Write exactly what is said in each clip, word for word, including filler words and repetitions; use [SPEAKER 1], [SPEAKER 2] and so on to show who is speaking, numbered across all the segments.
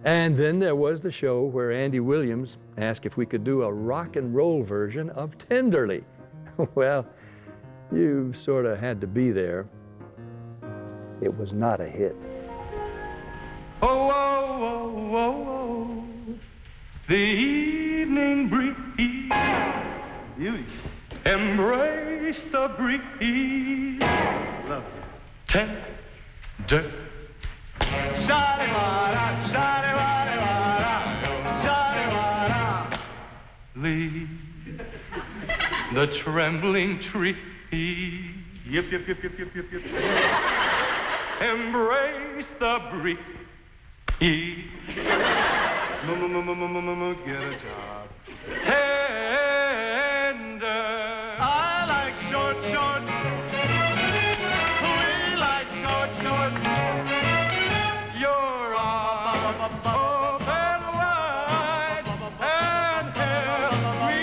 [SPEAKER 1] And then there was the show where Andy Williams asked if we could do a rock and roll version of Tenderly. Well, you sort of had to be there. It was not a hit.
[SPEAKER 2] Oh, oh, oh, oh, oh, the evening breeze, beauty, embrace the breeze, love, tender, shadi-wada, shadi-wada-wada, shadi-wada, leave the trembling tree, yip, yip, yip, yip, yip, yip, yip, embrace the breeze. Get a job. Tender. I like short shorts. We like short shorts. Your arms open wide and held me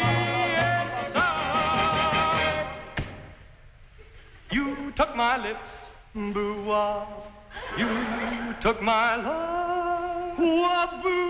[SPEAKER 2] inside. You took my lips, boo-wah. You took my love. Wah-boo.